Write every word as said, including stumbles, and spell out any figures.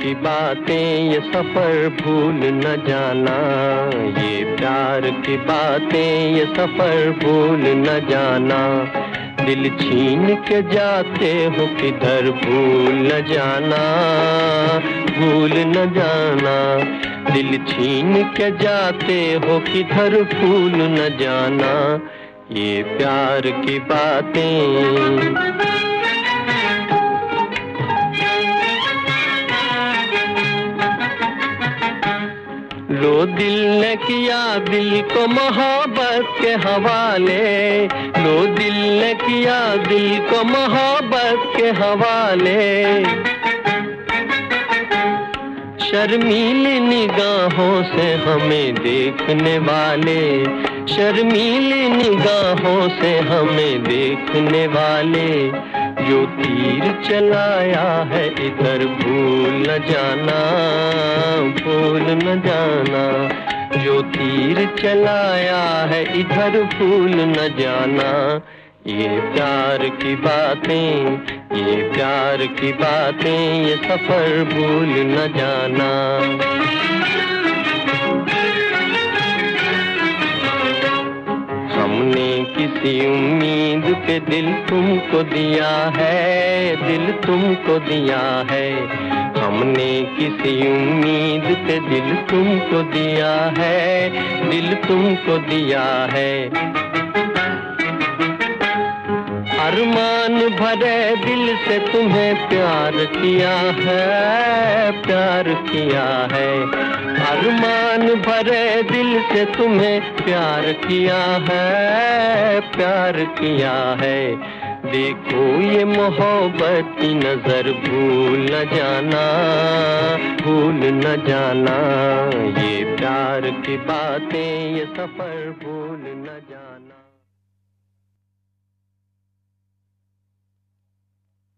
की बातें ये सफर भूल न जाना, ये प्यार की बातें ये सफर भूल न जाना। दिल छीन के जाते हो किधर भूल न जाना, भूल न जाना। दिल छीन के जाते हो किधर भूल न जाना, ये प्यार की बातें। लो दिल ने किया दिल को मोहब्बत के हवाले, लो दिल ने किया दिल को मोहब्बत के हवाले। शर्मीली निगाहों से हमें देखने वाले, शर्मीली निगाहों से हमें देखने वाले। जो तीर चलाया है इधर भूल न जाना, भूल न जाना। जो तीर चलाया है इधर भूल न जाना, ये प्यार की बातें, ये प्यार की बातें ये सफर भूल न जाना। हमने किसी उम्मीद पे दिल तुमको दिया है, दिल तुमको दिया है। हमने किसी उम्मीद पे दिल तुमको दिया है, दिल तुमको दिया है। अरमान भरे दिल से तुम्हें प्यार किया है, प्यार किया है। अरमान भरे दिल से तुम्हें प्यार किया है, प्यार किया है। देखो ये मोहब्बत की नजर भूल न जाना, भूल न जाना। ये प्यार की बातें ये सफर भूल न जाना।